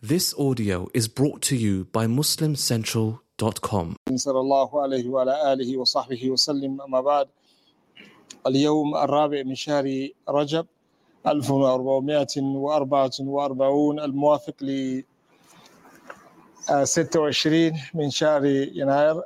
This audio is brought to you by MuslimCentral.com. صلى الله عليه وعلى آله وصحبه وسلم. أما بعد، اليوم الرابع من شهر رجب 1444 الموافق ل 26 من شهر يناير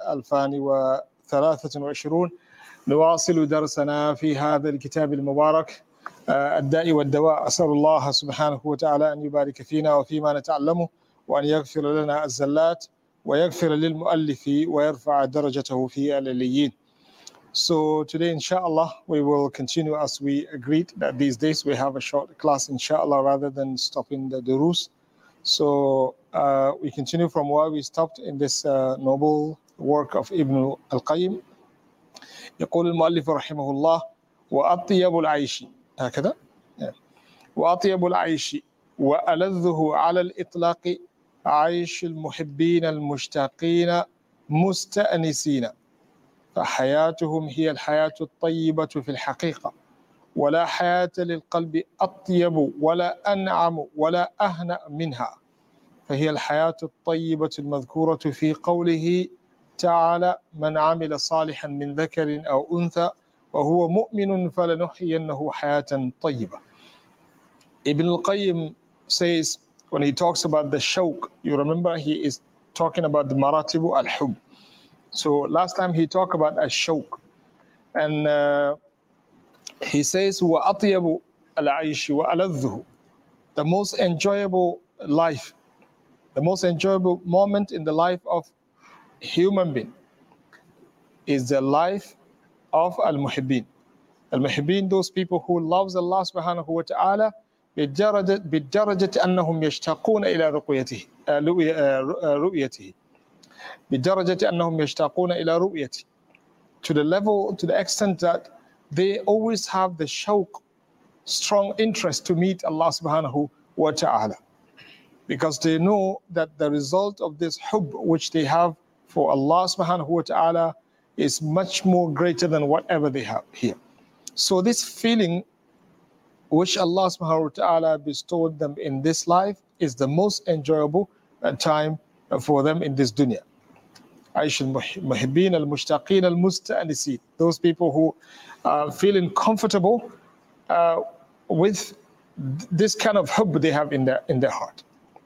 2023. نواصل درسنا في هذا الكتاب المبارك الداء والدواء. أسأل الله سبحانه وتعالى أن يبارك فينا وفيما نتعلمه، وأن يغفر لنا الزلات ويغفر للمؤلف ويرفع درجته في العليين. So today, inshallah, we will continue as we agreed that these days we have a short class, inshallah, rather than stopping the durus. So we continue from where we stopped in this noble work of Ibn al-Qayyim. يقول المؤلف رحمه الله: وأطيب العيش، هكذا، وأطيب العيش وألذه على الإطلاق عيش المحبين المشتاقين مستأنسين، فحياتهم هي الحياة الطيبة في الحقيقة، ولا حياة للقلب أطيب ولا أنعم ولا أهنأ منها، فهي الحياة الطيبة المذكورة في قوله تعالى: من عمل صالحا من ذكر أو أنثى وهو مؤمن فلنحيينه حياة طيبة. Ibn al-Qayyim says, when he talks about the shawq, you remember he is talking about the maratibu al-hub. So last time he talked about al-shawq, and he says وَأَطْيَبُ الْعَيْشِ وَأَلَذُّهُ, the most enjoyable life, the most enjoyable moment in the life of human being is the life of al-muhibbin. Al-muhibbin, those people who loves Allah subhanahu wa ta'ala بالدرجة أنهم يشتاقون إلى رؤيته بدرجة أنهم يشتاقون إلى رؤيته, to the level, to the extent that they always have the shawq, strong interest to meet Allah subhanahu wa ta'ala, because they know that the result of this hub which they have for Allah subhanahu wa ta'ala is much more greater than whatever they have here. So this feeling which Allah subhanahu wa ta'ala bestowed them in this life is the most enjoyable time for them in this dunya. عيش المحبين المشتاقين المستأنسين, those people who are feeling comfortable with this kind of hub they have in their heart.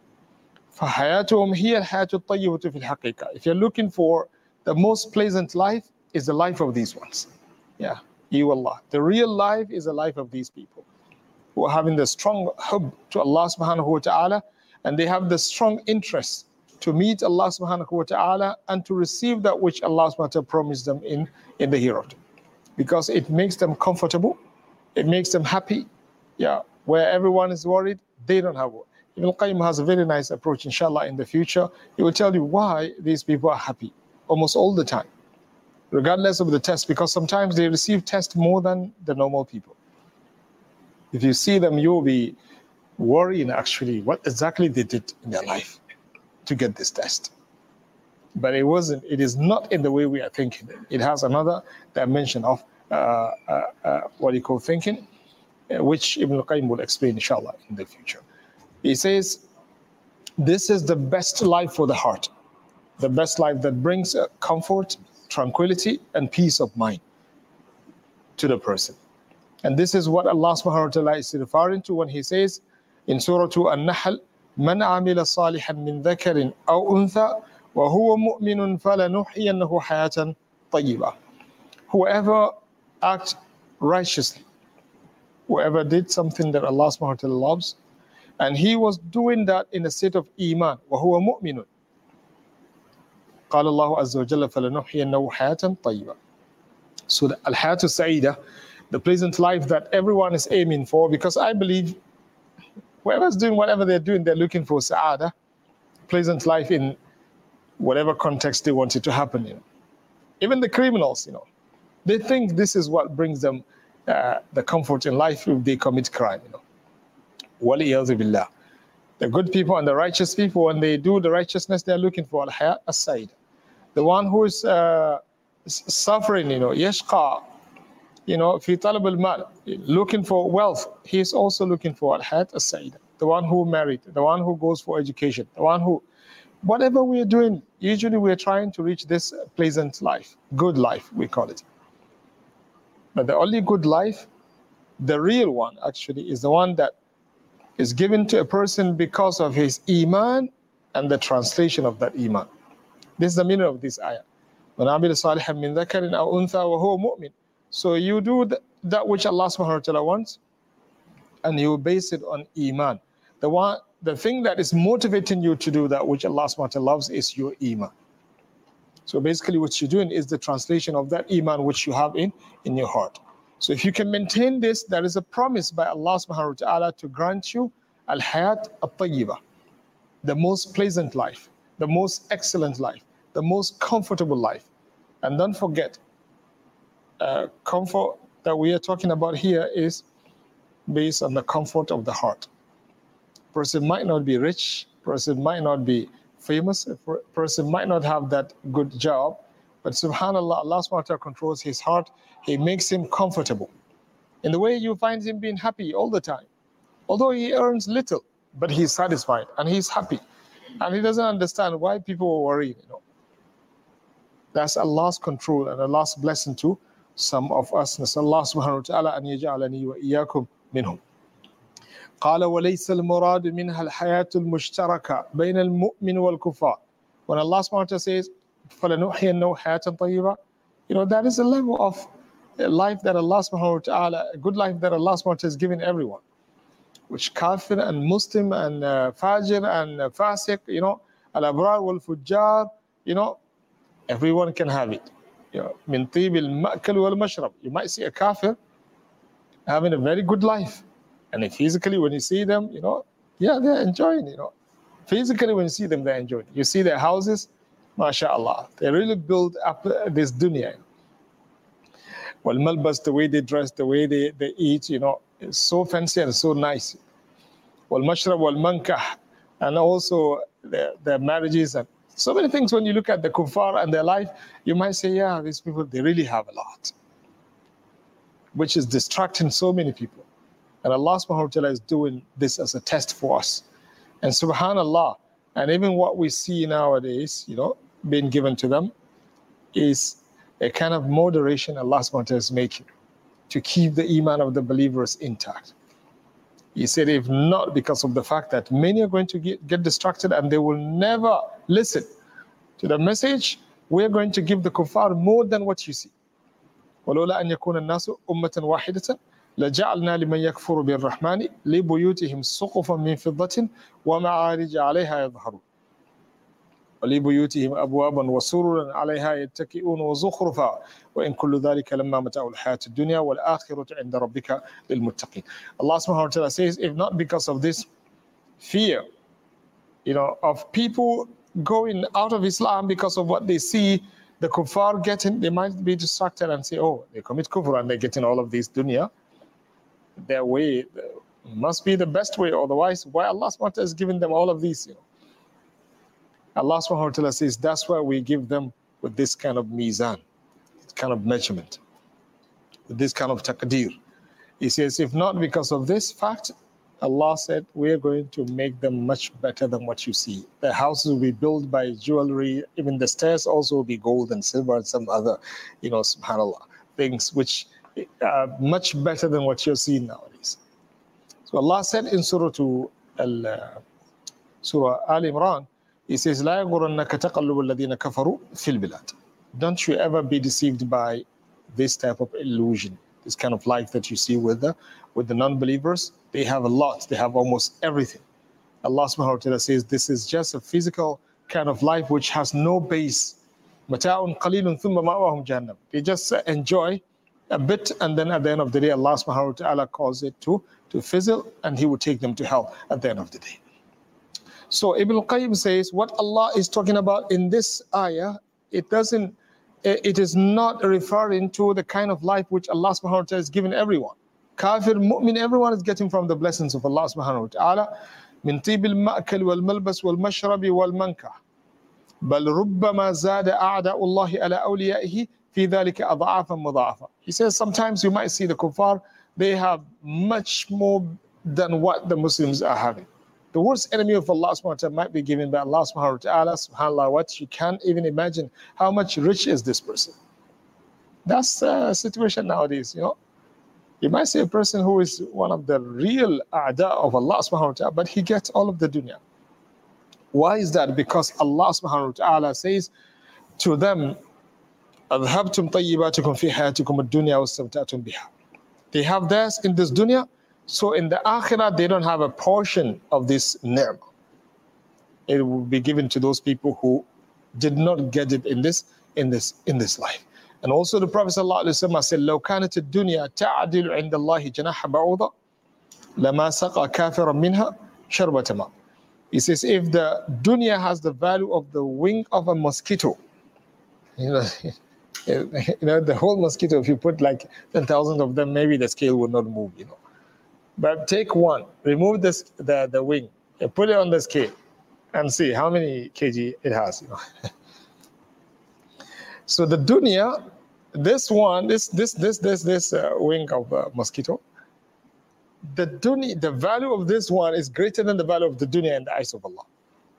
فحياتهم هي الحياة الطيبة في الحقيقة. If you're looking for the most pleasant life, is the life of these ones. Yeah, you Allah. The real life is the life of these people who are having the strong hub to Allah subhanahu wa ta'ala, and they have the strong interest to meet Allah subhanahu wa ta'ala and to receive that which Allah subhanahu wa ta'ala promised them in the hereafter, because it makes them comfortable, it makes them happy. Yeah, where everyone is worried, they don't have worry. Ibn al-Qayyim has a very nice approach, inshallah, in the future. He will tell you why these people are happy almost all the time, regardless of the test, because sometimes they receive tests more than the normal people. If you see them, you'll be worrying actually what exactly they did in their life to get this test. But it is not in the way we are thinking. It has another dimension of what you call thinking, which Ibn al-Qayyim will explain, inshallah, in the future. He says, this is the best life for the heart, the best life that brings comfort, tranquility, and peace of mind to the person. And this is what Allah subhanahu wa ta'ala is referring to when he says in Surah An-Nahl, من عمل صالحا من ذكر أو أنثى وهو مؤمن فلنحيينه حياة طيبة. Whoever acts righteously, whoever did something that Allah subhanahu wa ta'ala loves, and he was doing that in a state of iman, وهو مؤمن, قال الله عز وجل فلنحيينه حياة طيبة. So the al-hayat al-sa'ida, the pleasant life that everyone is aiming for, because I believe whoever's doing whatever they're doing, they're looking for sa'ada, pleasant life in whatever context they want it to happen in. Even the criminals, they think this is what brings them the comfort in life if they commit crime. Waliyadhu billah. The good people and the righteous people, when they do the righteousness, they're looking for al-hayat as-sa'ida. The one who is suffering, yashqa, fi talab al-mal, looking for wealth, he is also looking for al-hayat as-sa'ida. the one who married, the one who goes for education, the one who, whatever we are doing, usually we are trying to reach this pleasant life, good life, we call it. But the only good life, the real one actually, is the one that is given to a person because of his iman and the translation of that iman. This is the meaning of this ayah. So you do that which Allah subhanahu wa ta'ala wants, and you base it on iman. The thing that is motivating you to do that which Allah subhanahu wa ta'ala loves is your iman. So basically what you're doing is the translation of that iman which you have in your heart. So if you can maintain this, there is a promise by Allah subhanahu wa ta'ala to grant you al-hayat al-tayyiba, the most pleasant life, the most excellent life, the most comfortable life. And don't forget, comfort that we are talking about here is based on the comfort of the heart. Person might not be rich, person might not be famous, a person might not have that good job, but subhanAllah, Allah subhanahu wa ta'ala controls his heart. He makes him comfortable. In the way you find him being happy all the time. Although he earns little, but he's satisfied and he's happy. And he doesn't understand why people are worried, That's Allah's control and Allah's blessing to some of us. نسأل الله سبحانه وتعالى أن يجعلني وإياكم منهم. قال وليس المراد منها الحياة المشتركة بين المؤمن والكفار. When Allah subhanahu wa ta'ala says فلنحيينه حياة طيبة, that is a level of life that Allah subhanahu wa ta'ala, a good life that Allah subhanahu wa ta'ala has given everyone. Which kafir and Muslim and fajr and fasiq, al-abrar wal-fujjar, everyone can have it. Min tib al-ma'kal wal-mashrab. You might see a kafir having a very good life. And physically, when you see them, they're enjoying, Physically, when you see them, they're enjoying. You see their houses, mashallah. They really build up this dunya. Wal-malbas, the way they dress, the way they eat, it's so fancy and so nice. Wal-mashrab wal-mankah, and also their marriages and so many things. When you look at the kuffar and their life, you might say, yeah, these people, they really have a lot, which is distracting so many people. And Allah subhanahu wa ta'ala is doing this as a test for us. And subhanallah, and even what we see nowadays, being given to them, is a kind of moderation Allah subhanahu wa ta'ala is making to keep the iman of the believers intact. He said, if not because of the fact that many are going to get distracted and they will never listen to the message, we're going to give the kuffar more than what you see. وَلَوْلَا أَنْ يَكُونَ النَّاسُ أُمَّةً وَاحِدَةً لَجَعَلْنَا لِمَنْ يَكْفُرُ بِالرَّحْمَنِ لِبُيُوتِهِمْ سُقُفًا مِنْ فِضَّةٍ وَمَعَارِجَ عَلَيْهَا يَظْهَرُونَ وَلِبُيُوتِهِمْ أَبْوَابًا وَسُرُرًا عَلَيْهَا يَتَّكِئُونَ وَزُخْرُفًا وَإِنْ كُلُّ ذَلِكَ لَمَّا مَتَاعُ الْحَيَاةِ الدُّنْيَا وَالْآخِرَةُ عِنْدَ رَبِّكَ لِلْمُتَّقِينَ. Allah subhanahu wa ta'ala says, if not because of this fear, of people going out of Islam because of what they see the kuffar getting, they might be distracted and say, oh, they commit kufr and they're getting all of this dunya. Their way must be the best way, otherwise why Allah subhanahu wa ta'ala has given them all of these, Allah subhanahu wa ta'ala says that's why we give them with this kind of mizan, this kind of measurement, with this kind of taqdeer. He says, if not because of this fact, Allah said, we are going to make them much better than what you see. The houses will be built by jewelry, even the stairs also will be gold and silver and some other, subhanAllah, things which are much better than what you're seeing nowadays. So Allah said in Surah Al Imran, He says, لا يغرنك تقلب الذين كفروا في البلاد. Don't you ever be deceived by this type of illusion, this kind of life that you see with the non-believers. They have a lot, they have almost everything. Allah subhanahu wa ta'ala says this is just a physical kind of life which has no base. مَتَاعٌ قَلِيلٌ ثُمَّ مَأْوَاهُمْ جَهَنَّمٌ. They just enjoy a bit, and then at the end of the day, Allah subhanahu wa ta'ala calls it to fizzle, and He will take them to hell at the end of the day. So Ibn al-Qayyim says what Allah is talking about in this ayah, it is not referring to the kind of life which Allah subhanahu wa ta'ala has given everyone. Kafir, mu'min, everyone is getting from the blessings of Allah subhanahu wa ta'ala. من طيب المأكل والملبس والمشرب والمنكح بل ربما زاد أعداء الله على أوليائه في ذلك أضعافا مضاعفة. He says sometimes you might see the kuffar, they have much more than what the Muslims are having. The worst enemy of Allah subhanahu wa ta'ala might be given by Allah subhanahu wa ta'ala, subhanAllah, what you can't even imagine how much rich is this person. That's the situation nowadays, you know. You might see a person who is one of the real a'da of Allah subhanahu wa ta'ala, but he gets all of the dunya. Why is that? Because Allah subhanahu wa ta'ala says to them, أَذْهَبْتُمْ طَيِّبَاتِكُمْ فِي حَيَاتِكُمُ الدُّنْيَا وَاسْتَمْتَعْتُمْ بِهَا. They have theirs in this dunya, so in the akhirah they don't have a portion of this ni'mah. It will be given to those people who did not get it in this life. And also the Prophet ﷺ said, لو كانت الدنيا تعدل عند الله جناح بعوضة لما سقى كافرا منها شربة ماء. He says, if the dunya has the value of the wing of a mosquito, you know, the whole mosquito, if you put like 10,000 of them, maybe the scale will not move, you know. But take one, remove the wing, and put it on the scale, and see how many kg it has, you know. So the dunya, this one, this wing of a mosquito, the value of this one is greater than the value of the dunya in the eyes of Allah.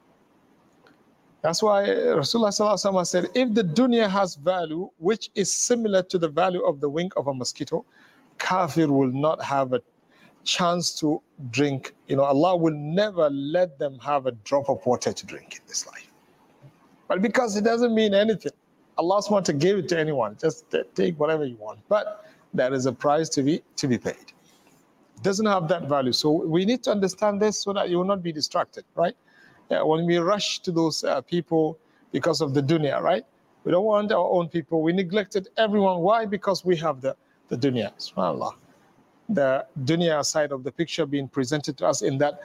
That's why Rasulullah ﷺ said, if the dunya has value which is similar to the value of the wing of a mosquito, kafir will not have a chance to drink. You know, Allah will never let them have a drop of water to drink in this life. But because it doesn't mean anything, Allah wants to give it to anyone. Just take whatever you want. But there is a price to be paid. It doesn't have that value. So we need to understand this so that you will not be distracted, right? Yeah, when we rush to those people because of the dunya, right? We don't want our own people. We neglected everyone. Why? Because we have the dunya. SubhanAllah. The dunya side of the picture being presented to us in that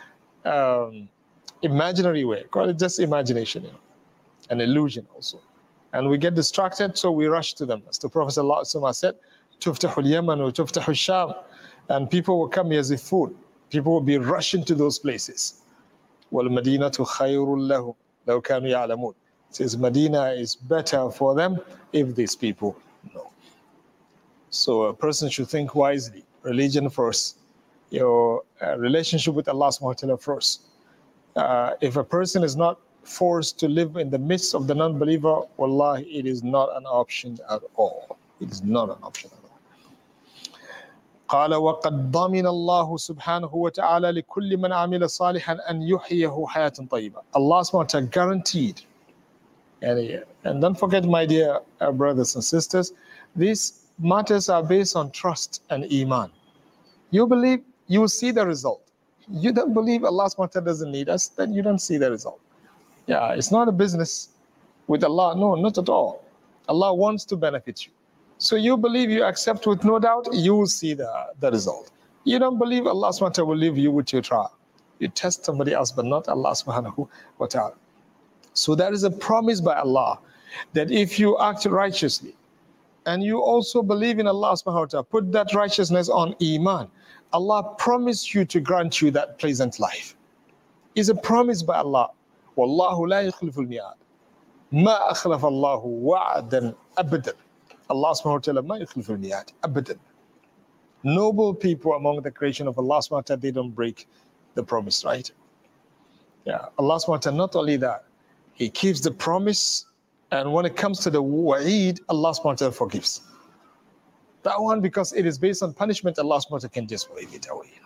imaginary way. Call it just imagination, you know, an illusion also. And we get distracted, so we rush to them. As the Prophet ﷺ said, تُفْتَحُ الْيَمَنُ وَتُفْتَحُ الشَّامُ. And people will come here as if food. People will be rushing to those places. وَالْمَدِينَةُ خَيْرٌ لَهُمْ لَوْ كَانُوا يَعْلَمُونَ. It says Medina is better for them if these people know. So a person should think wisely. Religion first. Your relationship with Allah subhanahu wa ta'ala first. If a person is not forced to live in the midst of the non-believer, wallahi, it is not an option at all. It is not an option at all. قال وقد ضمن الله سبحانه وتعالى لكل من عمل صالحا أن يحييه حياة طيبة. Allah subhanahu wa ta'ala guaranteed. And don't forget, my dear brothers and sisters, these matters are based on trust and iman. You believe, you will see the result. You don't believe Allah subhanahu wa ta'ala doesn't need us, then you don't see the result. Yeah, it's not a business with Allah. No, not at all. Allah wants to benefit you. So you believe, you accept with no doubt, you will see the result. You don't believe, Allah subhanahu wa ta'ala will leave you with your trial. You test somebody else, but not Allah subhanahu wa ta'ala. So there is a promise by Allah that if you act righteously, and you also believe in Allah subhanahu wa ta'ala, put that righteousness on iman, Allah promised you to grant you that pleasant life. It's a promise by Allah. وَاللَّهُ لَا يُخْلِفُ الْمِيعَادِ مَا أَخْلَفَ اللَّهُ وَعْدًا أَبَدًا. Allah subhanahu wa ta'ala مَا يُخْلِفُ الْمِيعَادِ أَبَدًا. Noble people among the creation of Allah subhanahu wa ta'ala, they don't break the promise, right? Yeah, Allah subhanahu wa ta'ala, not only that, He keeps the promise, and when it comes to the wa'id, Allah subhanahu wa ta'ala forgives. That one, because it is based on punishment, Allah subhanahu wa ta'ala can just wave it away.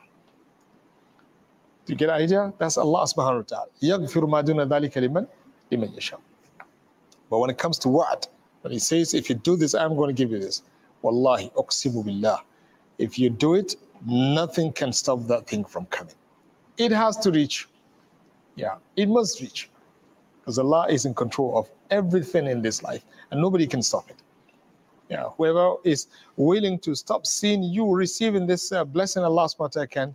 Do you get the idea? That's Allah subhanahu wa ta'ala. يَغْفِرُ مَا دُونَ ذَلِكَ لِمَنْ يَشَاءُ. But when it comes to wa'ad, when He says, if you do this, I'm going to give you this. Wallahi, uqsimu billah. If you do it, nothing can stop that thing from coming. It has to reach. Yeah, it must reach. Because Allah is in control of everything in this life, and nobody can stop it. Yeah, whoever is willing to stop seeing you receiving this blessing, Allah subhanahu wa ta'ala can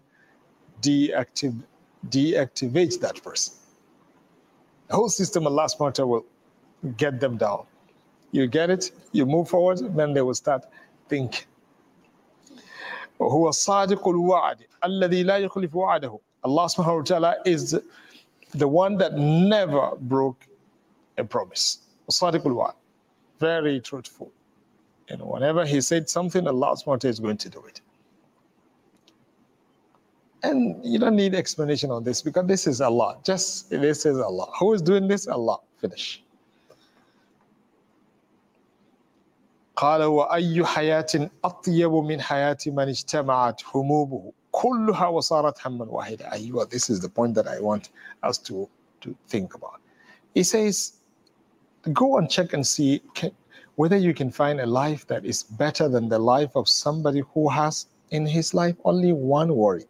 deactivate that person. The whole system, Allah subhanahu wa ta'ala will get them down. You get it, you move forward, then they will start thinking. وَهُوَ الصَّادِقُ الْوَعْدِ الَّذِي لَا يُخْلِفُ وَعْدَهُ. Allah subhanahu wa ta'ala is the one that never broke a promise. الصَّادِقُ الْوَعْدِ. Very truthful. And whenever He said something, Allah subhanahu wa ta'ala is going to do it. And you don't need explanation on this because this is Allah. Just this is Allah. Who is doing this? Allah. Finish. قال وأي حياة أطيب من حياة من اجتمعت همومه كلها وصارت هما واحدا. أيوة, this is the point that I want us to think about. He says, go and check and see whether you can find a life that is better than the life of somebody who has in his life only one worry.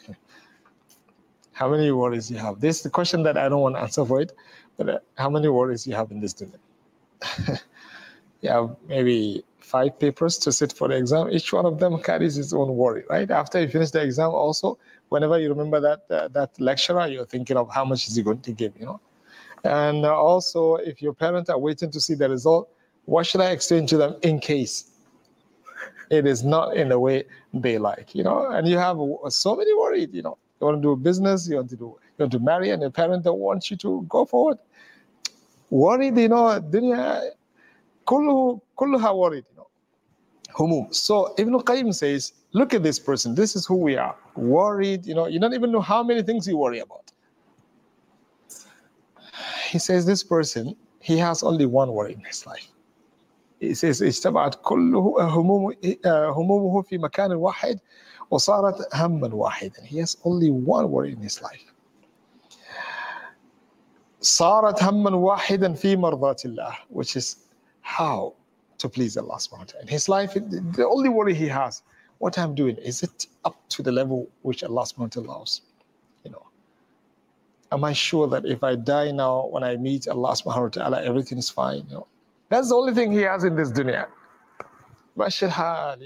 How many worries you have? This is the question that I don't want to answer for it, but how many worries you have in this dunya? You have maybe 5 papers to sit for the exam. Each one of them carries its own worry, right? After you finish the exam also, whenever you remember that lecturer, you're thinking of how much is he going to give, And also, if your parents are waiting to see the result, what should I explain to them in case it is not in the way they like, And you have so many worries, You want to do business, you want to marry, and your parent don't want you to go forward. Worried, dunya, kulluha worried, Humum. So Ibn Qayyim says, look at this person. This is who we are. Worried, you don't even know how many things you worry about. He says this person, he has only one worry in his life. He says, اجتمعت همومه في مكان واحد وصارت هما واحدا. He has only one worry in his life. صارت هما واحدا في مرضات الله, which is how to please Allah subhanahu wa ta'ala. In his life, the only worry he has, what I'm doing, is it up to the level which Allah subhanahu wa ta'ala allows? Am I sure that if I die now, when I meet Allah subhanahu wa ta'ala, everything is fine? That's the only thing he has in this dunya. Bashir hal,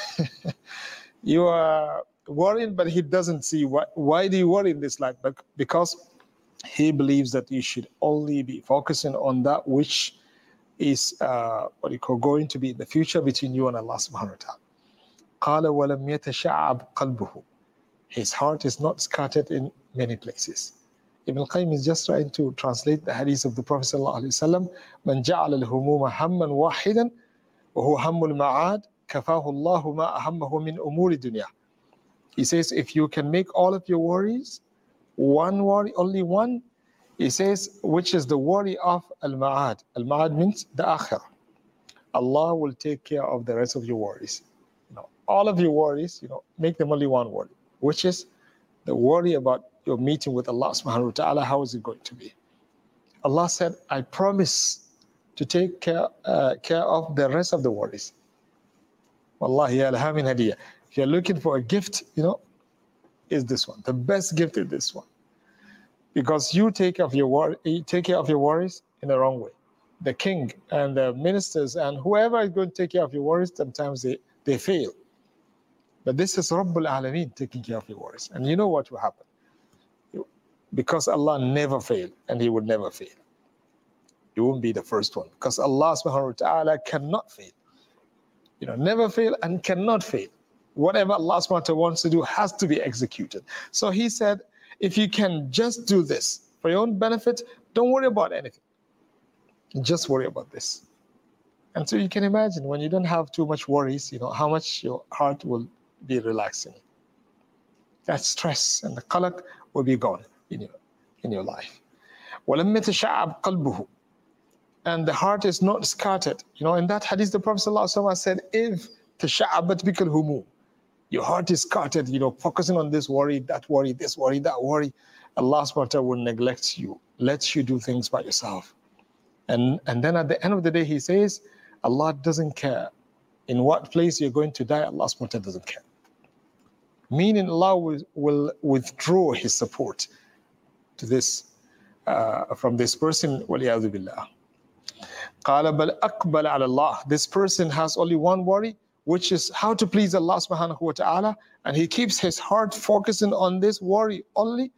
You are worried, but he doesn't see why do you worry in this life? But because he believes that you should only be focusing on that which is going to be in the future between you and Allah subhanahu wa ta'ala. قال ولم يتشعب قلبه. His heart is not scattered in many places. Ibn Qayyim is just trying to translate the hadith of the Prophet sallallahu alaihi wasallam. من جعل الهموم هما واحدا وهو هم المعاد كفاه الله ما أهمه من أمور الدنيا. He says, if you can make all of your worries one worry, only one, he says, which is the worry of al-ma'ad. Al-ma'ad means the akhirah. Allah will take care of the rest of your worries. All of your worries, make them only one worry, which is the worry about your meeting with Allah subhanahu wa ta'ala. How is it going to be? Allah said, I promise to take care of the rest of the worries. Wallahi alha min hadiyah. If you're looking for a gift, is this one. The best gift is this one. Because you take care of your worries in the wrong way. The king and the ministers and whoever is going to take care of your worries, sometimes they fail. But this is Rabbul Alameen taking care of your worries. And you know what will happen? Because Allah never failed, and He would never fail. You won't be the first one. Because Allah subhanahu wa ta'ala cannot fail. Never fail and cannot fail. Whatever Allah subhanahu wa ta'ala wants to do has to be executed. So He said, if you can just do this for your own benefit, don't worry about anything. Just worry about this. And so you can imagine when you don't have too much worries, how much your heart will be relaxing. That stress and the qalaq will be gone in your life. وَلَمْ يَتَشَعَّبْ قَلْبُهُ. And the heart is not scattered. In that hadith, the Prophet ﷺ said, if تَشَعَّبَتْ بِكَ الْهُمُومِ, your heart is scattered, focusing on this worry, that worry, this worry, that worry, Allah subhanahu wa ta'ala will neglect you, lets you do things by yourself. And then at the end of the day, He says, Allah doesn't care in what place you're going to die. Allah subhanahu wa ta'ala doesn't care. Meaning Allah will withdraw His support to this from this person. وَلِيَعُذُ بِاللَّهِ. قَالَ بَلْ أَقْبَلَ عَلَى اللَّهِ. This person has only one worry, which is how to please Allah subhanahu wa ta'ala, and he keeps his heart focusing on this worry only.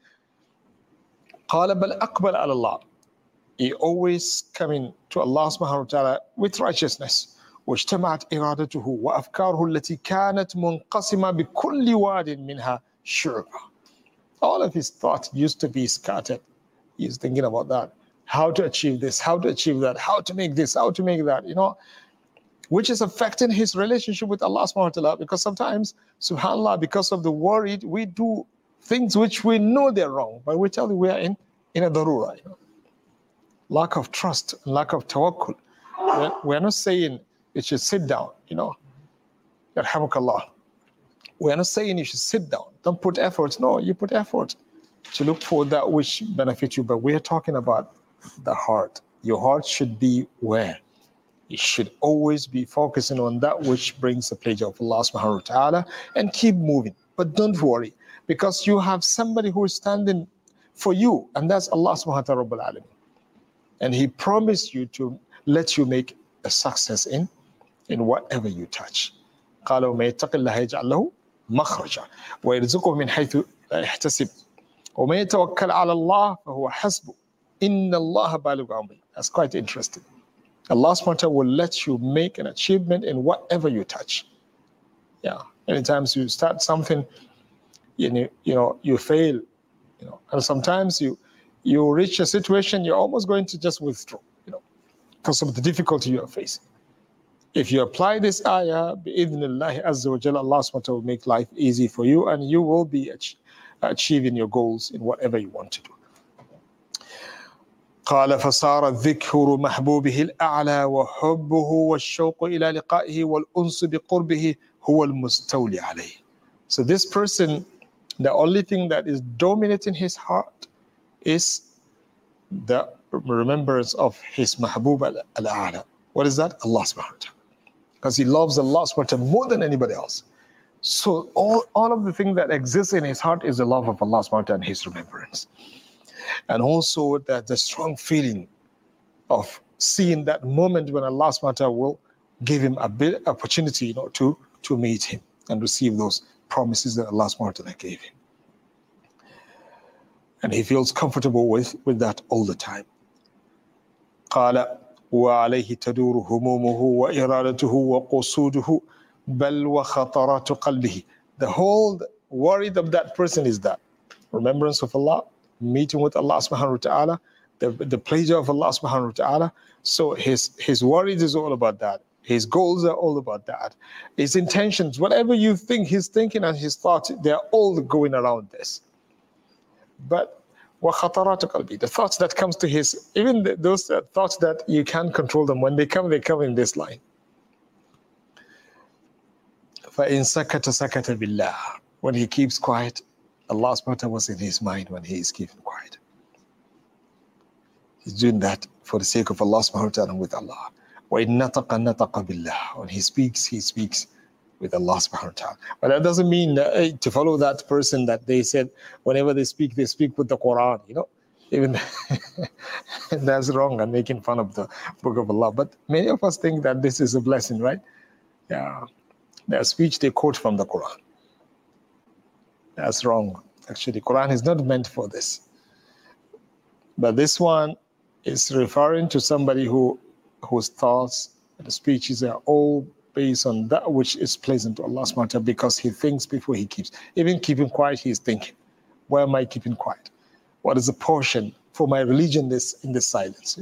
قَالَ بَلْ أَقْبَلَ عَلَى اللَّهِ. He always coming to Allah subhanahu wa ta'ala with righteousness. واجتمعت إرادته وأفكاره التي كانت منقسمة بكل واد منها شعبة. All of his thoughts used to be scattered. He's thinking about that. How to achieve this, how to achieve that, how to make this, how to make that, which is affecting his relationship with Allah subhanahu wa ta'ala. Because sometimes, subhanAllah, because of the worry, we do things which we know they're wrong, but we tell you we are in a darura. Lack of trust, lack of tawakkul. We're not saying you should sit down, yarhamukallah. We're not saying you should sit down. Don't put effort. No, you put effort to look for that which benefits you. But we're talking about the heart. Your heart should be where? You should always be focusing on that which brings the pleasure of Allah subhanahu wa ta'ala and keep moving. But don't worry, because you have somebody who is standing for you, and that's Allah subhanahu wa ta'ala Rabbul Alamin. And He promised you to let you make a success in whatever you touch. قال وما يتق الله يجعل له مخرجا ويرزقه من حيث لا يحتسب وما يتوكل على الله فهو حسبه إن الله بالغ أمره. That's quite interesting. Allah subhanahu wa ta'ala will let you make an achievement in whatever you touch. Yeah. Many times you start something, you fail, and sometimes you reach a situation you're almost going to just withdraw, because of the difficulty you are facing. If you apply this ayah, bi'idhnillahi azza wa jalla, Allah subhanahu wa ta'ala will make life easy for you, and you will be achieving your goals in whatever you want to do. قال فصار الذكر محبوبه الأعلى وحبه والشوق إلى لقائه والأنس بقربه هو المستولي عليه. So this person, the only thing that is dominating his heart is the remembrance of his mahbub al-a'la. What is that? Allah subhanahu wa ta'ala. Because he loves Allah subhanahu wa ta'ala more than anybody else. So all of the thing that exists in his heart is the love of Allah subhanahu wa ta'ala and his remembrance. And also that the strong feeling of seeing that moment when Allah subhanahu wa ta'ala will give him a bit opportunity, to meet him and receive those promises that Allah subhanahu wa ta'ala gave him. And he feels comfortable with that all the time. قال وعليه تدور همومه وإرادته وقصوده بل وخطرات قلبه. The whole worry of that person is that remembrance of Allah, meeting with Allah subhanahu wa ta'ala, the pleasure of Allah subhanahu wa ta'ala. So his worries is all about that. His goals are all about that. His intentions, whatever you think he's thinking and his thoughts, they're all going around this. But وَخَطَرَاتُ قَلْبِي, the thoughts that comes to his, even those thoughts that you can't control them, when they come in this line. فَإِن سَكَتَ سَكَتَ بِاللَّهِ. When he keeps quiet, Allah subhanahu wa ta'ala was in his mind when he is keeping quiet. He's doing that for the sake of Allah subhanahu wa ta'ala and with Allah. وَإِن نَطَقَ نَطَقَ بِاللَّهِ. When he speaks with Allah subhanahu wa ta'ala. But that doesn't mean to follow that person that they said whenever they speak with the Quran, even that's wrong and making fun of the book of Allah. But many of us think that this is a blessing, right? Yeah. Their speech they quote from the Quran. That's wrong. Actually, the Quran is not meant for this. But this one is referring to somebody whose thoughts and speeches are all based on that which is pleasant to Allah subhanahu wa ta'ala, because he thinks before he keeps. Even keeping quiet, he is thinking, why am I keeping quiet? What is the portion for my religion in this silence?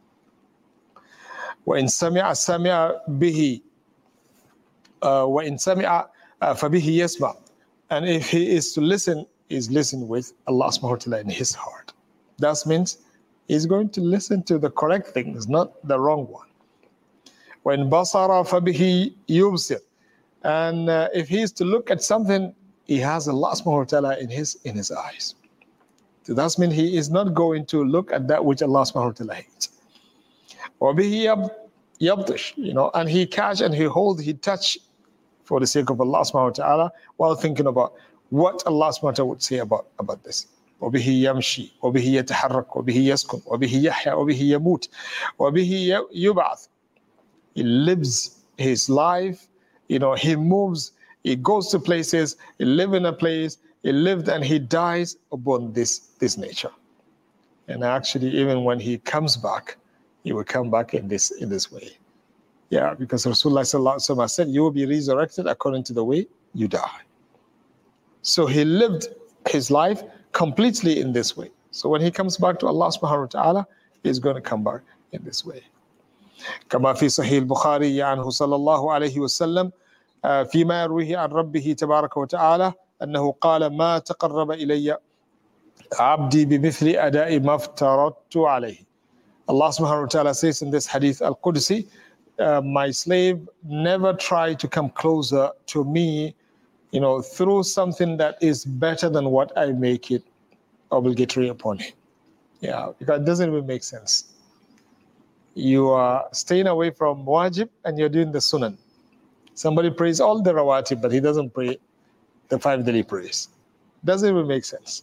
وَإِن سَمِعَ سَمِعَ بِهِ وَإِن سَمِعَ فَبِهِ يَسْمَعُ. And if he is to listen, he's listening with Allah subhanahu wa ta'ala in his heart. That means he's going to listen to the correct things, not the wrong one. When basara fabihi yubsir, and if he is to look at something, he has Allah subhanahu wa ta'ala in his eyes. So that means he is not going to look at that which Allah subhanahu wa ta'ala hates. Wabihi yabdish, and he catch and he hold, he touch for the sake of Allah subhanahu wa ta'ala, while thinking about what Allah subhanahu wa ta'ala would say about this. وَبِهِ يَمْشِي وَبِهِ يَتَحَرَّكُ وَبِهِ يَسْكُنُ وَبِهِ يَحْيَى وَبِهِ يَمُوتُ وَبِهِ يُبْعَثُ. He lives his life, he moves, he goes to places, he lives in a place, he lived and he dies upon this nature. And actually, even when he comes back, he will come back in this way. Yeah, because Rasulullah sallallahu alaihi wasallam said, you will be resurrected according to the way you die. So he lived his life completely in this way. So when he comes back to Allah subhanahu wa ta'ala, he's going to come back in this way. كما في صحيح البخاري عنه صلى الله عليه وسلم فيما يرويه عن ربه تبارك وتعالى أنه قال ما تقرب إلي عبدي بمثل أداء ما افترضت عليه. Allah subhanahu wa ta'ala says in this hadith al-Qudsi, my slave never try to come closer to me, through something that is better than what I make it obligatory upon him. Yeah, because it doesn't even make sense. You are staying away from wajib and you're doing the sunan. Somebody prays all the rawatib, but he doesn't pray the 5 daily prayers. Doesn't even make sense.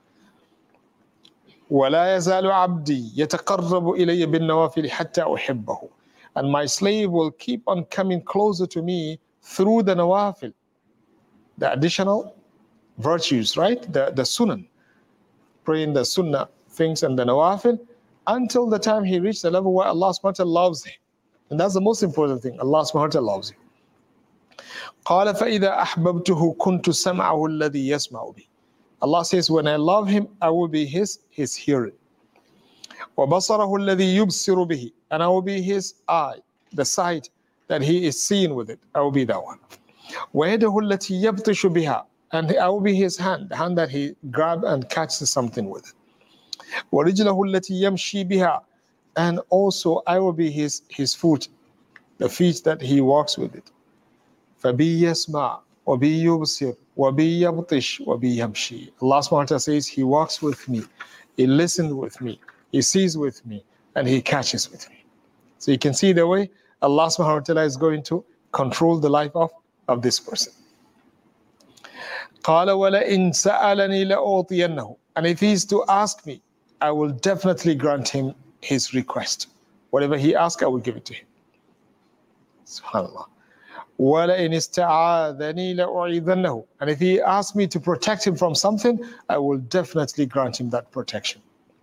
وَلَا يَزَالُ عَبْدِي يَتَقَرَّبُ إِلَيَّ بِالنَّوَافِلِ حَتَّى أُحِبَّهُ. And my slave will keep on coming closer to me through the nawafil, the additional virtues, right? The sunan, praying the sunnah things and the nawafil, until the time he reaches the level where Allah subhanahu wa ta'ala loves him. And that's the most important thing. Allah subhanahu wa ta'ala loves him. قَالَ فَإِذَا أَحْبَبْتُهُ كُنْتُ سَمْعَهُ الَّذِي يَسْمَعُ بِهِ. Allah says, when I love him, I will be his hearing. وَبَصَرَهُ الَّذِي يُبْصِرُ بِهِ. And I will be his eye, the sight that he is seeing with it. I will be that one. وَيَدَهُ الَّتِي يَبْطِشُ بِهَا. And I will be his hand, the hand that he grabs and catches something with it. وَرِجْلَهُ الَّتِي يَمْشِي بِهَا. And also I will be his foot, the feet that he walks with it. فَبِي يَسْمَعُ وَبِي يُبْصِرُ وَبِي يَبْطِشُ وَبِي يَمْشِي. Allah subhanahu wa ta'ala says, he walks with me, he listens with me, he sees with me, and he catches with me. So you can see the way Allah subhanahu wa ta'ala is going to control the life of this person. قَالَ وَلَئِنْ سَأَلَنِي لَأُعْطِيَنَّهُ. And if he is to ask me, I will definitely grant him his request. Whatever he asks, I will give it to him. SubhanAllah. وَلَئِنِ اسْتَعَاذَنِي لَأُعِيذَنَّهُ. And if he asks me to protect him from something, I will definitely grant him that protection.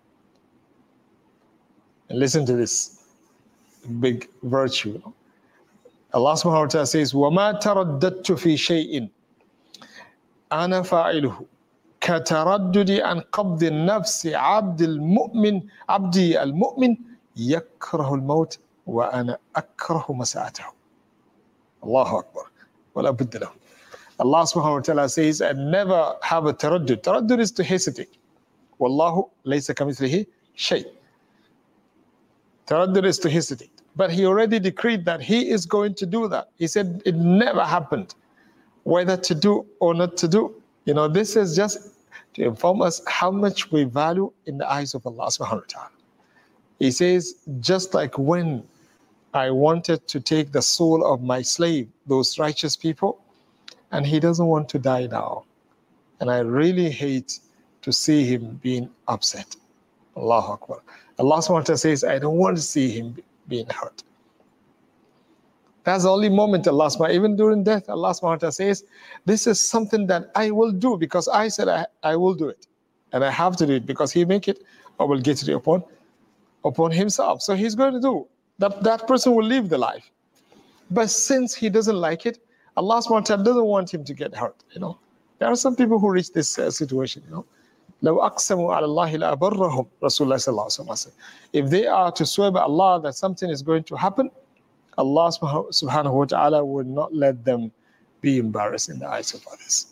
And listen to this big virtue. Allah subhanahu wa ta'ala says, وَمَا تَرَدَّدْتُ فِي شَيْءٍ أَنَا فَاعِلُهُ كَتَرَدُّدِ عَنْ قَبْضِ النَّفْسِ عَبْدِي الْمُؤْمِنِ يَكْرَهُ الْمَوْتِ وَأَنَا أَكْرَهُ مَسَاءَتَهُ. Allahu Akbar. وَلَا بُدَّ لَهُ. Allah subhanahu wa ta'ala says, and never have a taraddud. Taraddud is to hesitate. Wallahu laysa kamithlihi shay. Taraddud is to hesitate. But he already decreed that he is going to do that. He said it never happened. Whether to do or not to do. This is just to inform us how much we value in the eyes of Allah subhanahu wa ta'ala. He says, just like when I wanted to take the soul of my slave, those righteous people, and he doesn't want to die now. And I really hate to see him being upset. Allahu Akbar. Allah subhanahu wa ta'ala says, I don't want to see him being hurt. That's the only moment Allah subhanahu wa ta'ala, even during death, Allah subhanahu wa ta'ala says, this is something that I will do because I said I will do it. And I have to do it because he make it obligatory upon himself. So he's going to do. That person will live the life. But since he doesn't like it, Allah subhanahu wa ta'ala doesn't want him to get hurt. There are some people who reach this situation. لَوْ أَقْسَمُوا عَلَى اللَّهِ لَأَبَرَّهُمْ Rasulullah sallallahu alaihi wasallam. If they are to swear by Allah that something is going to happen, Allah subhanahu wa ta'ala will not let them be embarrassed in the eyes of others.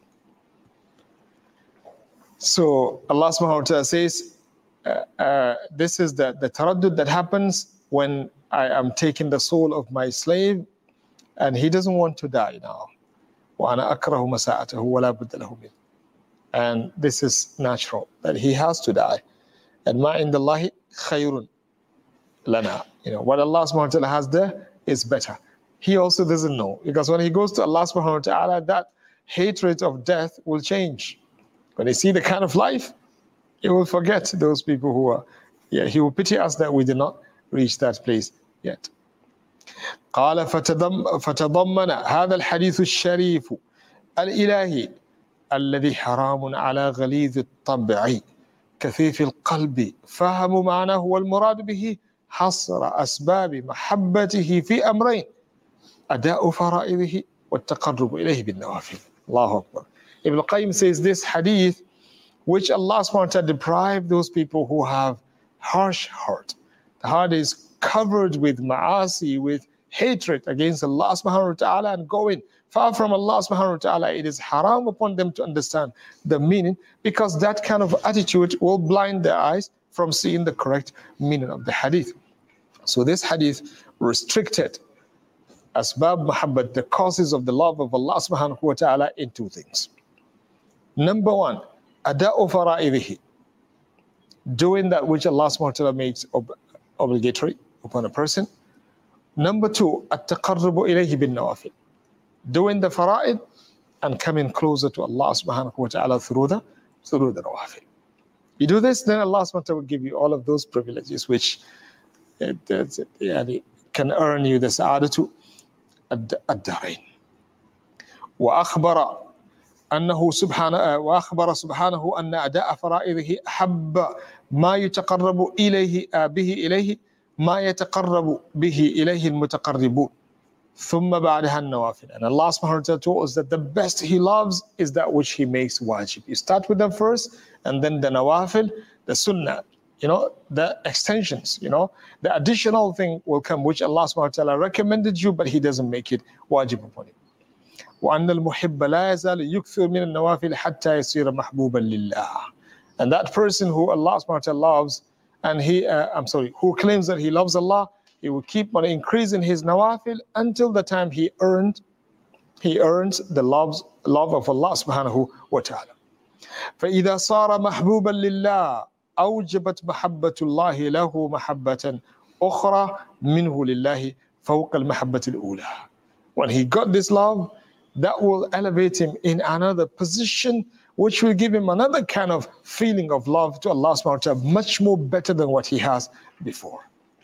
So Allah subhanahu wa ta'ala says, this is the taraddud that happens when I am taking the soul of my slave and he doesn't want to die now. وَأَنَا أَكْرَهُ مَسَاءَتَهُ وَلَا بُدَّ لَهُ مِنْهُ. And this is natural, that he has to die. And مَا عِنْدَ اللَّهِ خَيْرٌ لَنَا. What Allah subhanahu wa ta'ala has there is better. He also doesn't know. Because when he goes to Allah subhanahu wa ta'ala, that hatred of death will change. When he see the kind of life, he will forget those people who are, he will pity us that we did not reach that place yet. قال فتضمن هذا الحديث الشريف الإلهي الذي حرام على غليظ الطبع كثيف القلب فهم معناه والمراد به حصر أسباب محبته في أمرين أداء فرائضه والتقرب إليه بالنوافل. الله أكبر. Ibn Qayyim says this hadith, which Allah subhanahu wa ta'ala deprived those people who have harsh heart. The heart is covered with ma'asi, with hatred against Allah subhanahu wa ta'ala and going far from Allah subhanahu wa ta'ala, it is haram upon them to understand the meaning, because that kind of attitude will blind their eyes from seeing the correct meaning of the hadith. So this hadith restricted asbab muhabbat, the causes of the love of Allah subhanahu wa ta'ala, in two things. Number one, ada'u fara'idihi, doing that which Allah subhanahu wa ta'ala makes obligatory upon a person. Number two, at-taqarrubu ilayhi bin nawafil, doing the fara'id and coming closer to Allah subhanahu wa ta'ala through the nawafil. You do this, then Allah subhanahu wa ta'ala will give you all of those privileges which can earn you the sa'adatu ad-darain. وأخبر سبحانه أن أداء فرائضه أحب ما يتقرب إليه ما يتقرب به إليه المتقربون ثم بعدها النوافل. And Allah subhanahu wa ta'ala told us that the best He loves is that which He makes wajib. You start with them first, and then the nawafil, the sunnah, the extensions, the additional thing will come, which Allah subhanahu wa ta'ala recommended you, but He doesn't make it wajib upon you. وأن المحب لا يزال يكثر من النوافل حتى يصير محبوبا لله. And that person who Allah subhanahu wa ta'ala loves, and who claims that he loves Allah, he will keep on increasing his nawafil until the time he earns the love of Allah subhanahu wa ta'ala. فإذا صار محبوبا لله أوجبت محبة الله له محبة أخرى منه لله فوق المحبة الأولى. When he got this love, that will elevate him in another position, which will give him another kind of feeling of love to Allah subhanahu wa ta'ala, much more better than what he has before.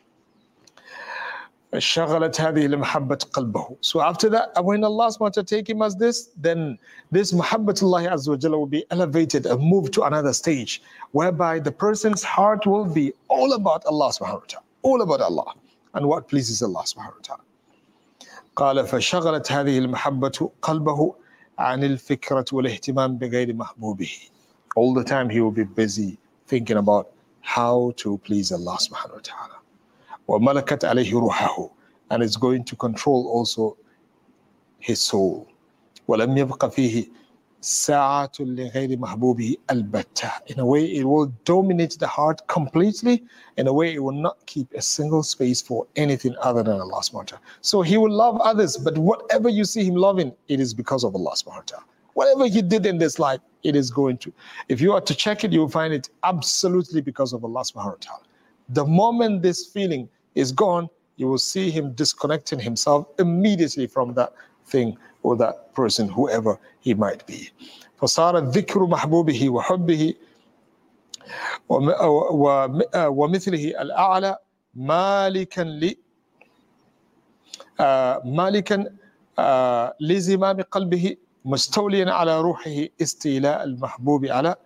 شغلت هذه المحبة قلبه. So after that, when Allah subhanahu wa ta'ala take him as this, then this muhabbatullah azza wa jalla will be elevated and moved to another stage, whereby the person's heart will be all about Allah subhanahu wa ta'ala, all about Allah and what pleases Allah subhanahu wa ta'ala. قال فشغلت هذه المحبة قلبه عن الفكرة والاهتمام بغير محبوبه. All the time he will be busy thinking about how to please Allah subhanahu wa ta'ala. وملكت عليه روحه, and it's going to control also his soul. ولم يبق فيه ساعة لغير محبوبه البتة. In a way it will dominate the heart completely. In a way it will not keep a single space for anything other than Allah subhanahu wa ta'ala. So he will love others, but whatever you see him loving, it is because of Allah subhanahu wa ta'ala. Whatever he did in this life, it is going to, if you are to check it, you will find it absolutely because of Allah subhanahu wa ta'ala. The moment this feeling is gone, you will see him disconnecting himself immediately from that thing or that person, whoever he might be. فصار ذكر محبوبه وحبه ومثله الأعلى مالكا لزمام قلبه مستوليا على روحه استيلاء المحبوب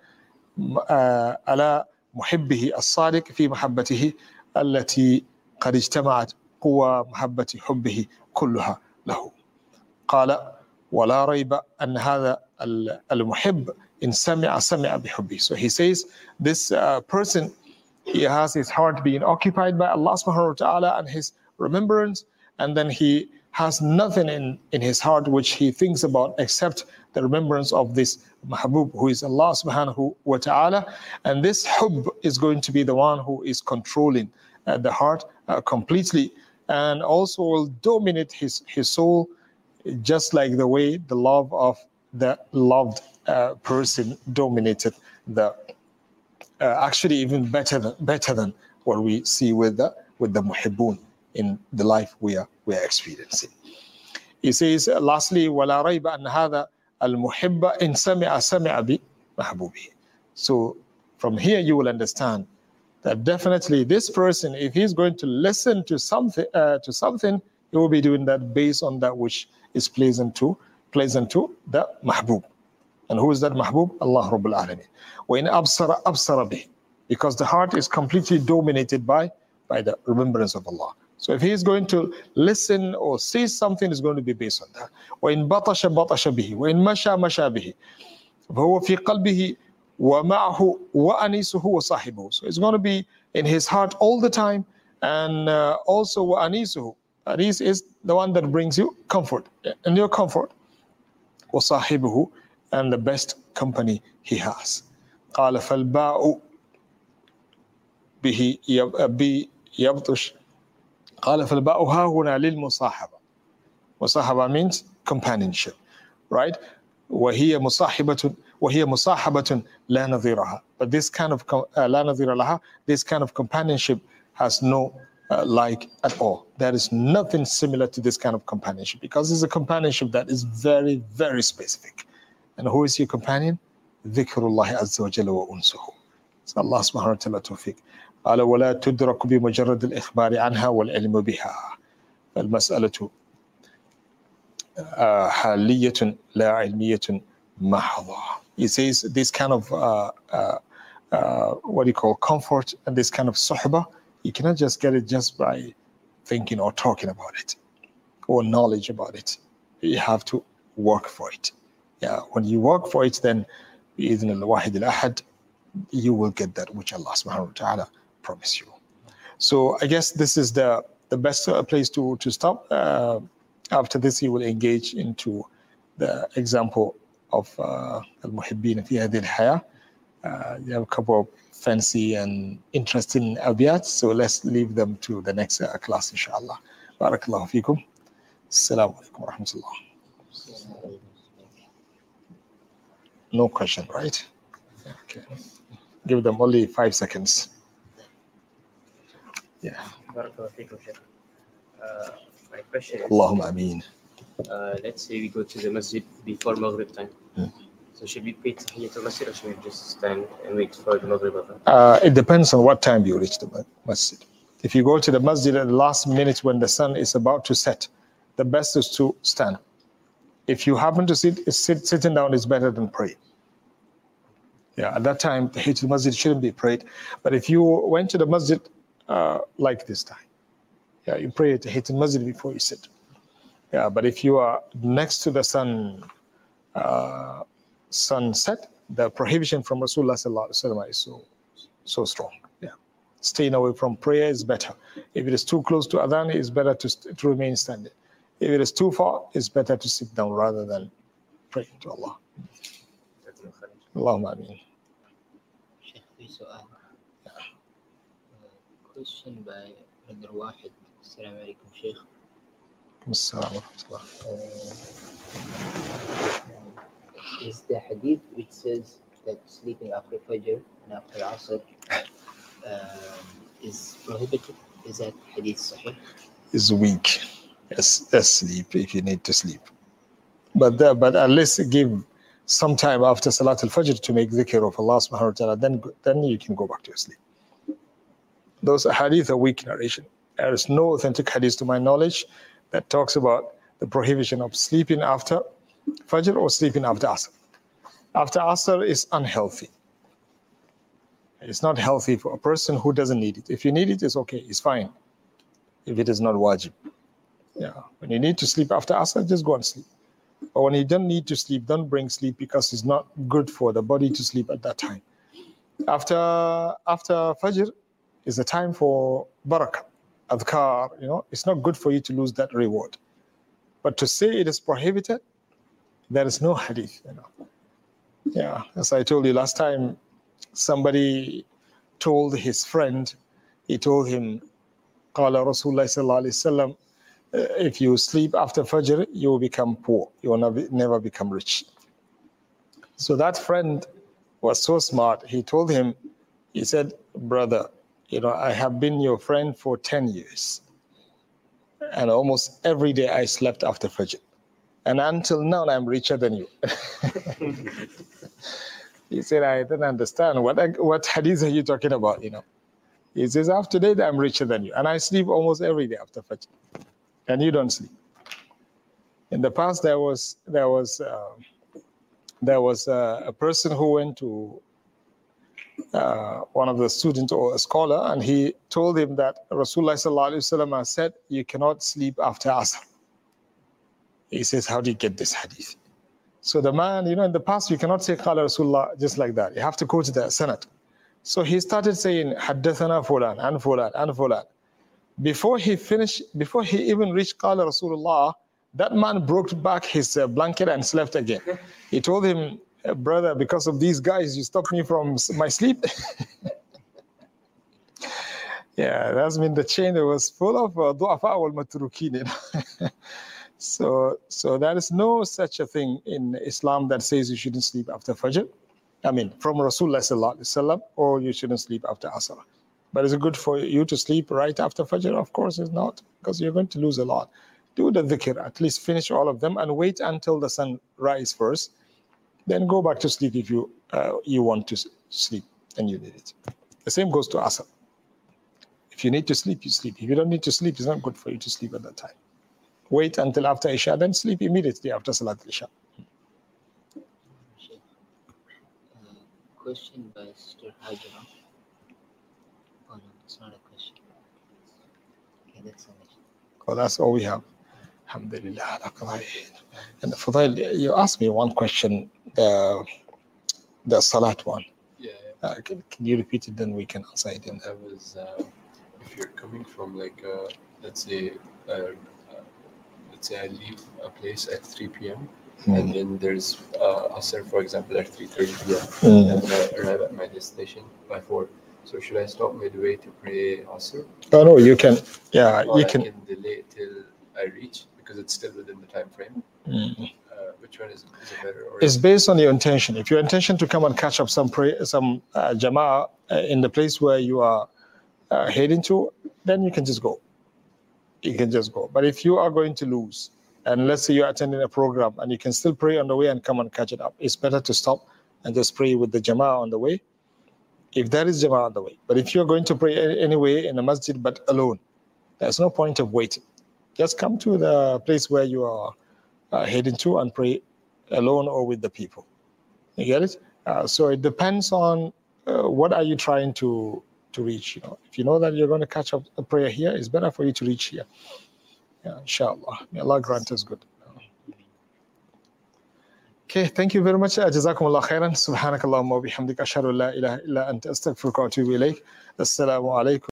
على محبه الصادق في محبته التي قد اجتمعت قوى محبة حبه كلها له. قال ولا ريب أن هذا المحب إن سمع بحبه. So he says this person, he has his heart being occupied by Allah subhanahu wa ta'ala and his remembrance, and then he has nothing in his heart which he thinks about except the remembrance of this mahbub, who is Allah subhanahu wa ta'ala. And this hub is going to be the one who is controlling the heart completely, and also will dominate his soul, just like the way the love of the loved person dominated the actually even better than what we see with the muhibbun in the life we are experiencing. He says lastly, ولا ريب أن هذا المحب إن سمع بمحبوبه. So from here you will understand that definitely this person, if he's going to listen to something, he will be doing that based on that which is pleasant to the mahbub. And who is that mahbub? Allah Rabbul Alameen. وَإِنْ أَبْصَرَ بِهِ, because the heart is completely dominated by the remembrance of Allah. So if he is going to listen or see something, is going to be based on that. وَإِنْ بَطَشَ بِهِ وَإِنْ مَشَى بِهِ فَهُوَ فِي قَلْبِهِ وَمَعْهُ وَأَنِيسُهُ وَصَاحِبُهُ. So it's going to be in his heart all the time, and also وَأَنِيسُهُ, Hadith is the one that brings you comfort, and your comfort. وصاحبه, and the best company he has. قال فالباء به يبطش. قال فالباء ها هنا للمصاحبة. مصاحبة means companionship, right? وهي مصاحبة لا نظيرها. But this kind of لا نظير لها, this kind of companionship has no like at all. There is nothing similar to this kind of companionship, because it's a companionship that is very, very specific. And who is your companion? ذكر الله عز وجل وأنسه. So Allah subhanahu wa ta'ala tawfiq. قال ولا تدرك بمجرد الإخبار عنها والعلم بها. فالمسألة حالية لا علمية محضة. He says this kind of what do you call comfort, and this kind of suhbah, you cannot just get it just by thinking or talking about it or knowledge about it. You have to work for it. Yeah, when you work for it, then بإذن الواحد الأحد, you will get that which Allah subhanahu wa ta'ala promised you. So I guess this is the best place to stop. After this, you will engage into the example of al-muhibbin fi hadhihi al-hayah. You have a couple of fancy and interesting abiyat, so let's leave them to the next class, inshallah. Barakallahu feekum. Assalamu alaikum wa rahmatullah. No question, right? Okay. Give them only 5 seconds. Yeah. Barakallahu feekum, Sheikh. My question is, Allahumma ameen. Let's say we go to the masjid before Maghrib time. So should we pay Tahiyyat al-Masjid, or should we just stand and wait for the Maghrib? It depends on what time you reach the masjid. If you go to the masjid at the last minute when the sun is about to set, the best is to stand. If you happen to sitting down is better than praying. Yeah, at that time, Tahiyyat al-Masjid shouldn't be prayed. But if you went to the masjid like this time, yeah, you pray Tahiyyat al-Masjid before you sit. Yeah, but if you are next to the sunset, the prohibition from Rasulullah sallallahu alaihi wasallam is so strong. Yeah, staying away from prayer is better. If it is too close to adhan, it's better to remain standing. If it is too far, it's better to sit down rather than praying to Allah. Allahumma ameen. Sheikh, في سؤال. Question by Brother Wahid. Assalamu alaikum, Sheikh. Assalamu alaikum. Is the hadith which says that sleeping after Fajr and after Asr is prohibited? Is that hadith sahih? Is weak. Yes, let's sleep if you need to sleep. But at least give some time after Salat al-Fajr to make dhikr of Allah subhanahu wa ta'ala, then you can go back to your sleep. Those hadith are weak narration. There is no authentic hadith to my knowledge that talks about the prohibition of sleeping after Fajr or sleeping after Asr. After Asr is unhealthy. It's not healthy for a person who doesn't need it. If you need it, it's okay, it's fine. If it is not wajib. Yeah. When you need to sleep after Asr, just go and sleep. But when you don't need to sleep, don't bring sleep, because it's not good for the body to sleep at that time. After Fajr is the time for barakah, adhkar, it's not good for you to lose that reward. But to say it is prohibited, there is no hadith. Yeah, as I told you last time, somebody told his friend, he told him, Qala Rasulullah sallallahu alaihi wasallam, if you sleep after Fajr, you will become poor. You will never become rich. So that friend was so smart. He told him, he said, brother, I have been your friend for 10 years. And almost every day I slept after Fajr. And until now, I'm richer than you. He said, I don't understand. What hadith are you talking about, He says, after that, I'm richer than you. And I sleep almost every day after Fajr. And you don't sleep. In the past, there was a person who went to one of the students or a scholar, and he told him that Rasulullah sallallahu alaihi wasallam has said you cannot sleep after Asr. He says, how do you get this hadith? So the man, in the past, you cannot say Qala Rasulullah just like that. You have to quote the sanad. So he started saying, Haddathana fulan and fulan and fulan. Before he even reached Qala Rasulullah, that man broke back his blanket and slept again. He told him, brother, because of these guys, you stopped me from my sleep. Yeah, that's mean the chain was full of du'afa wal matrukin. So there is no such a thing in Islam that says you shouldn't sleep after Fajr. I mean, from Rasulullah sallallahu alaihi wasallam, or you shouldn't sleep after Asr. But is it good for you to sleep right after Fajr? Of course it's not, because you're going to lose a lot. Do the dhikr, at least finish all of them, and wait until the sun rises first. Then go back to sleep if you want to sleep and you need it. The same goes to Asr. If you need to sleep, you sleep. If you don't need to sleep, it's not good for you to sleep at that time. Wait until after Isha, then sleep immediately after Salat Isha. Question by Sister Hajra. Oh no, it's not a question. Okay, that's so much. Oh, that's all we have. Alhamdulillah. And Fudail, you asked me one question, the Salat one. Yeah. Can you repeat it, then we can answer it. And that was, if you're coming from like, let's say I leave a place at 3 p.m. And then there's Asr, for example, at 3:30 p.m. And I arrive at my destination by 4. So should I stop midway to pray Asr? Oh no, you can. Yeah, or you I can. delay till I reach, because it's still within the time frame. Which one is it better? Or It's based on your intention. If your intention to come and catch up some jama'ah in the place where you are heading to, then you can just go. You can just go. But if you are going to lose, and let's say you're attending a program and you can still pray on the way and come and catch it up, it's better to stop and just pray with the jama'ah on the way, if there is jama'ah on the way. But if you're going to pray anyway in a masjid but alone, there's no point of waiting. Just come to the place where you are heading to and pray alone or with the people. You get it? So it depends on what are you trying to reach. If you know that you're going to catch up a prayer here, it's better for you to reach here. Yeah, inshallah. May Allah grant us good. Okay, thank you very much. Jazakumullah khairan. Subhanakallahumma wa bihamdika ashhadu an la ilaha illa anta astaghfiruka wa atubu ilayk. Assalamu alaikum.